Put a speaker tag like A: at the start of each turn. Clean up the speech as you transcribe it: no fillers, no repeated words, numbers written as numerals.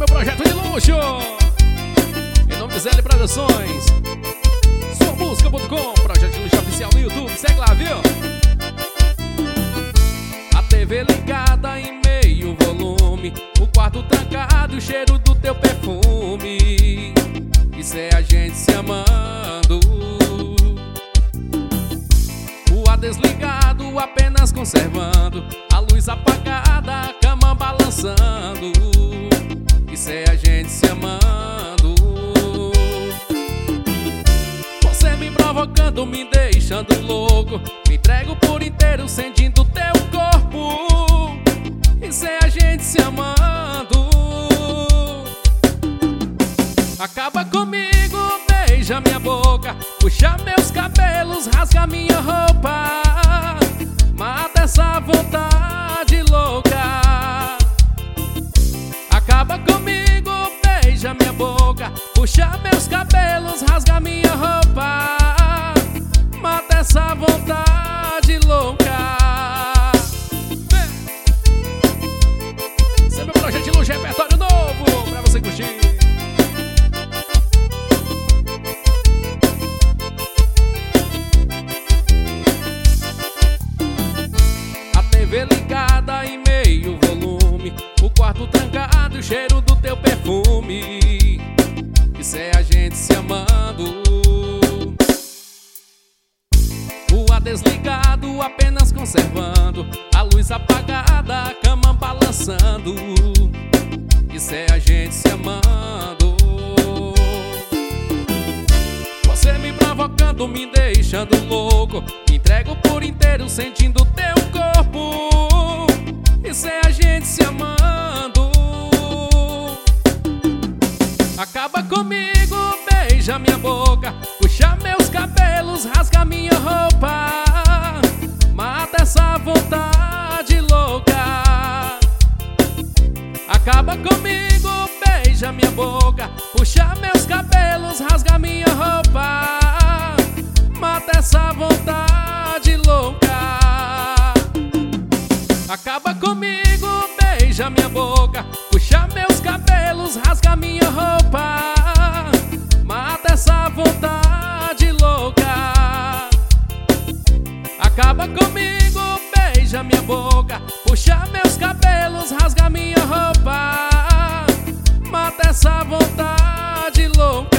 A: meu projeto de luxo. Em nome de Zé Produções, suamusica.com, projeto de luxo oficial no YouTube, segue lá, viu? A TV ligada em meio volume, o quarto trancado, o cheiro do teu perfume. Isso é a gente se amando. O ar desligado, apenas conservando, a luz apagada, a cama balançando. Isso é a gente se amando. Você me provocando, me deixando louco, me entrego por inteiro sentindo teu corpo. Isso é a gente se amando. Acaba comigo, beija minha boca, puxa meus cabelos, rasga minha roupa, mata essa vontade louca. Acaba comigo, beija minha boca, puxa meus cabelos, rasga minha roupa, mata essa vontade louca. Esse é meu projeto de luxo, repertório novo pra você curtir. TV ligada em meio volume, o quarto trancado, o cheiro do teu perfume. Isso é a gente se amando. O ar desligado, apenas conservando, a luz apagada, a cama balançando. Isso é a gente se amando. Você me provocando, me deixando louco, me entrego por inteiro sentindo teu corpo. Isso é a gente se amando. Acaba comigo, beija minha boca, puxa meus cabelos, rasga minha roupa, mata essa vontade louca. Acaba comigo, beija minha boca, puxa meus cabelos, rasga minha roupa, mata essa vontade louca. Acaba comigo, beija minha boca, puxa meus cabelos, rasga minha roupa, mata essa vontade louca. Acaba comigo, beija minha boca, puxa meus cabelos, rasga minha roupa, mata essa vontade louca.